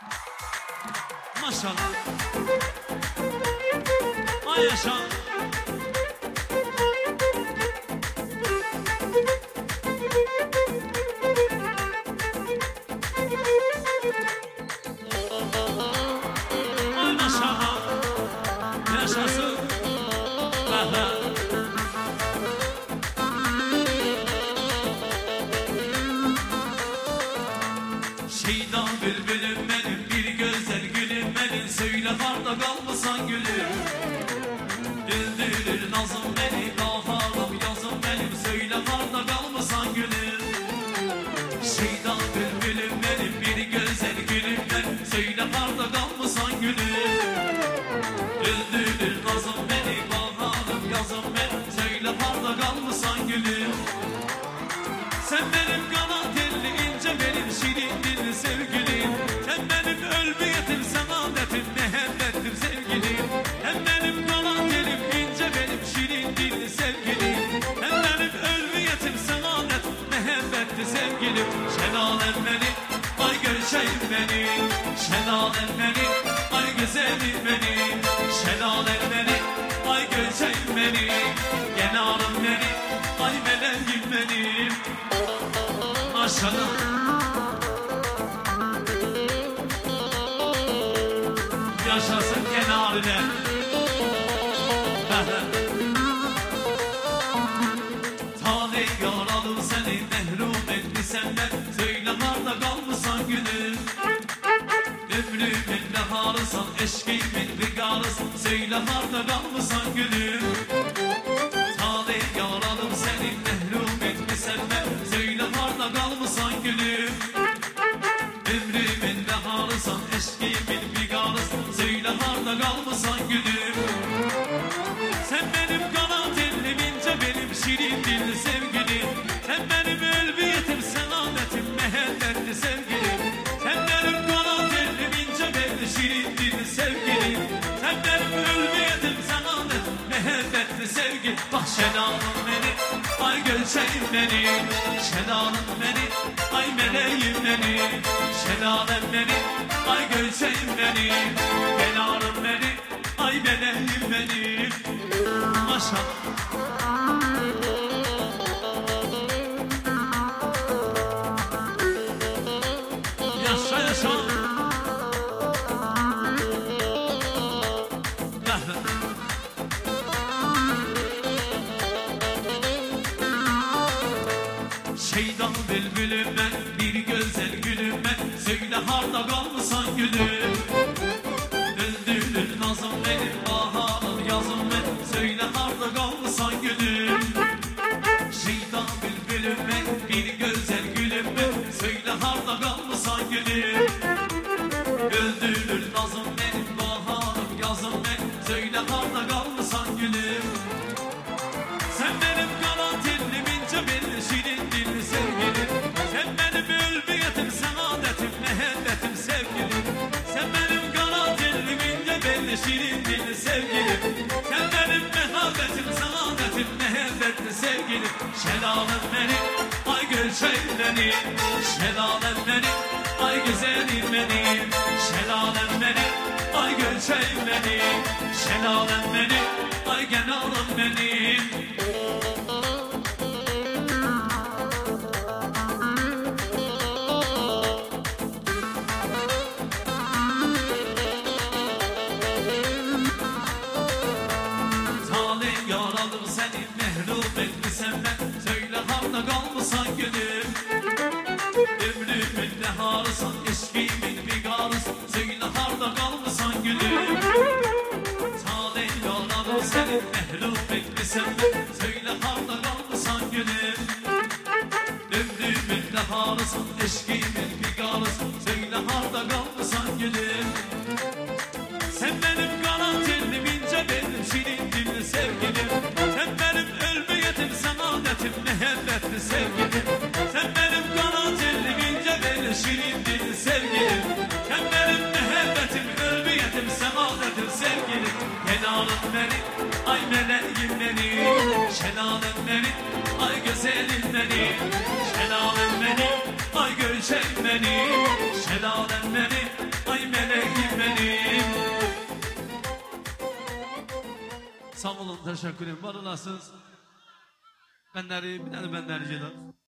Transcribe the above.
Maşallah. Ay yaşa. Ay maşallah. Yaşasın. Aha. Şeyda bülbülüm benim, bir güzel gülüm benim. Söyle karda kalmasan gülüm. Güldürür nazım beni, baharım yazım benim. Söyle karda kalmasan gülüm. Şeyda bülbülüm benim, bir güzel gülüm benim. Söyle karda kalmasan gülüm. Güldürür nazım beni, baharım yazım benim. Söyle karda kalmasan gülüm. Sen benim kanat elli ince, benim şirin dilli sevgilim. Sen benim ölmeyetim, saadetim, mehebbetim sevgilim. Sen benim kanat elim ince, benim şirin dilli sevgilim. Sen benim ölmeyetim, saadet, mehebbetli sevgilim. Şelalem beni, ay görüşeyim beni. Şelalem beni, ay güzelim benim. Şelalem beni, ay görüşeyim beni. Genarım beni, ay meleğim benim. Maşallah. Yaşasın kenarine. Talih yaralım seni, mehrum etti senden. Söyle karda kalmışsan gülüm. Ömrümün baharısan, eşkimin rigarısın. Söyle karda kalmışsan gülüm. Talih yaralım seni, mehrum etti senden. Söyle karda kalmışsan gülüm. Ömrümün baharısan, eşkimin rigarısın. Söyle karda kalmışsan gülüm. Sen benim kanat ellim ince, benim şirin dilli sevgilim. Sen benim ölmeyetim, saadetim, mehebbetli sevgilim. Sen benim kanat ellim ince, benim şirin dilli sevgilim. Sen benim ölmeyetim, saadetim, mehebbetli sevgilim. Bak şenalım beni, ay gölçeyim beni. Şenalım beni, ay meleğim beni. Şenalem beni, ay gölçeyim beni. Kenarım beni, ay meleğim benim. Maşallah. Yaşa yaşa. Şeydan bülbülüm ben, bir güzel gülüm ben. Söyle harda kalmışsan gülüm. Öldürür nazım benim, baharım yazım benim. Söyle harda kalmışsan gülüm. Şeydan bülbülüm ben, bir güzel gülüm ben. Söyle harda kalmışsan gülüm. Öldürür nazım benim, baharım yazım benim. Söyle harda kalmışsan gülüm. Sen benim kanat ellim ince, benim şirin dilli sevgilim. Sen benim ölmeyetim, saadetim, mehebbetim sevgilim. Sen benim kanat ellim ince, benim şirin dilli sevgilim. Sen benim mehabbetim, saadetim, mehebbetli sevgilim. Şelalem beni, ay gölçeyim beni. Şelalem beni, ay güzelim benim. Şelalem beni, ay gölçeyim beni. Şelalem beni, ay genalım benim. Talih yaralım seni, mehrum etti senden. Söyle harda kalmışsan gülüm. Ömrümün neharısan, eşkimin bigarısın. Söyle harda kalmışsan gülüm. Talih yaralım seni, mehrum etti senden. Söyle harda kalmışsan gülüm. Ömrümün neharısan, eşkimin bigarısın. Söyle harda kalmışsan gülüm. Sen benim kanat ellim ince, benim şirin dilli sevgilim. Sen benim ölmeyetim, saadetim, mehebbetli sevgilim. Sen benim kanat ellim ince, benim şirin dilli sevgilim. Sen benim mehebbetim, ölmeyetim, saadetim sevgilim. Kenarım beni, ay meleğim benim. Şelalem beni, ay güzelim benim. Şelalem beni, ay gölçeyim benim. Şelalem beni, ay Sağ olun, teşekkür ederim. Var olasınız. Benleri, bir tane benleri gelir.